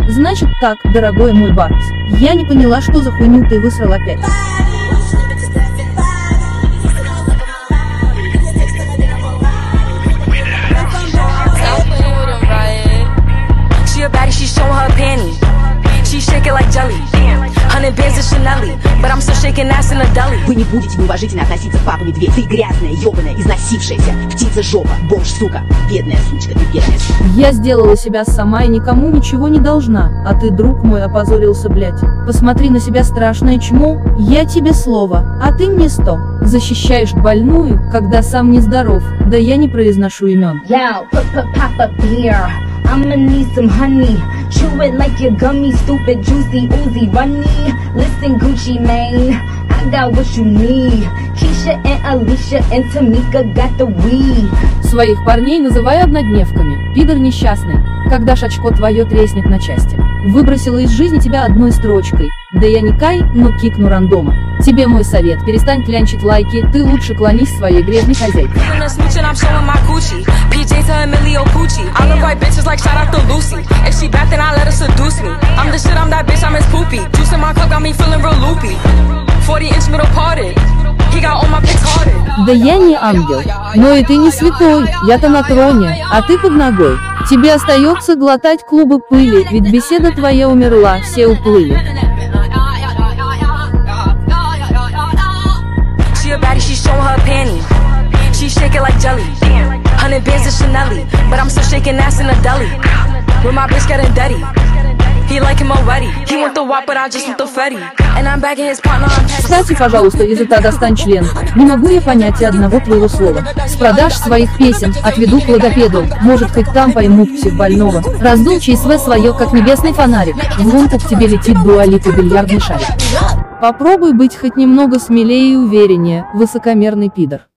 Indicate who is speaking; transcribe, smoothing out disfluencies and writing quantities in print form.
Speaker 1: Значит так, дорогой мой Баркс. Я не поняла, что за хуйню ты высрал опять.
Speaker 2: Вы не будете неуважительно относиться к папу Медведь. Ты грязная, ебаная, износившаяся, птица жопа, бомж, сука, бедная сучка, ты бедная.
Speaker 1: Я сделала себя сама и никому ничего не должна, а ты, друг мой, опозорился, блять. Посмотри на себя, страшное чмо, я тебе слово, а ты мне 100. Защищаешь больную, когда сам не здоров, да я не произношу имен.
Speaker 3: I'ma need some honey. Chew it like your gummy, stupid, juicy, oozy, runny. Listen, Gucci Mane, I got what you need. Keisha and Alicia and Tamika got the weed.
Speaker 1: Своих парней называй однодневками, пидор несчастный, когда шачко твое треснет на части. Выбросила из жизни тебя одной строчкой, да я не Кай, но кикну рандома. Тебе мой совет, перестань клянчить лайки, ты лучше клонись своей грязной хозяйке. Да я не ангел, но и ты не святой, я-то на троне, а ты под ногой. Тебе остается глотать клубы пыли, ведь беседа твоя умерла, все уплыли. Кстати, пожалуйста, из рта достань член. Не могу я понять и одного твоего слова. С продаж своих песен отведу к логопеду. Может, хоть там поймут психбольного. Раздул ЧСВ свое, как небесный фонарик. В лунку к тебе летит Дуа Липа бильярдный шарик. Попробуй быть хоть немного смелее и увереннее, высокомерный пидор.